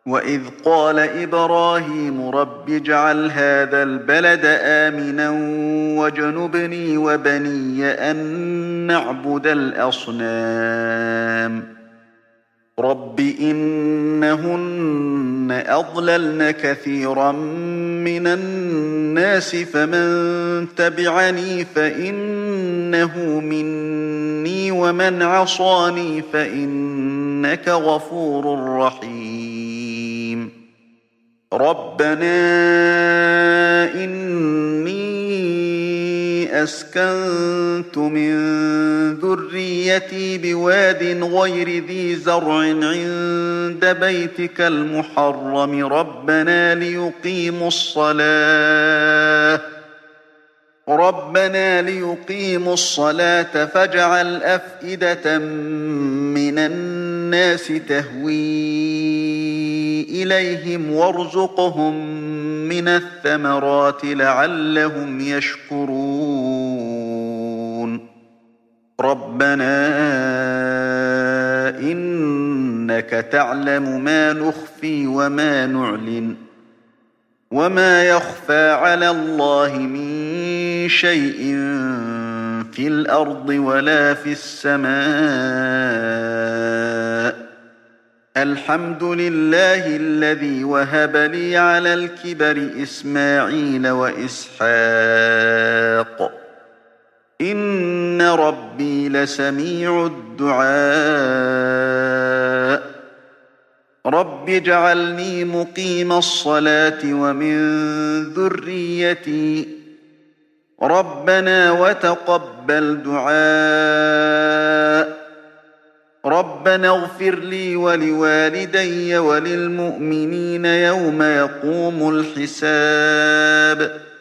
وإذ قال إبراهيم رب اجعل هذا البلد آمنا واجنبني وبني أن نعبد الأصنام رب إنهن أضللن كثيرا من الناس فمن تبعني فإنه مني ومن عصاني فإنك غفور رحيم ربنا إني أسكنت من ذريتي بواد غير ذي زرع عند بيتك المحرم ربنا ليقيموا الصلاة فاجعل أفئدة من الناس تهوي إليهم وارزقهم من الثمرات لعلهم يشكرون ربنا إنك تعلم ما نخفي وما نعلن وما يخفى على الله من شيء في الأرض ولا في السماء الحمد لله الذي وهب لي على الكبر إسماعيل وإسحاق إن ربي لسميع الدعاء رب اجعلني مقيم الصلاة ومن ذريتي ربنا وتقبل دعاء ربنا اغفر لي ولوالدي وللمؤمنين يوم يقوم الحساب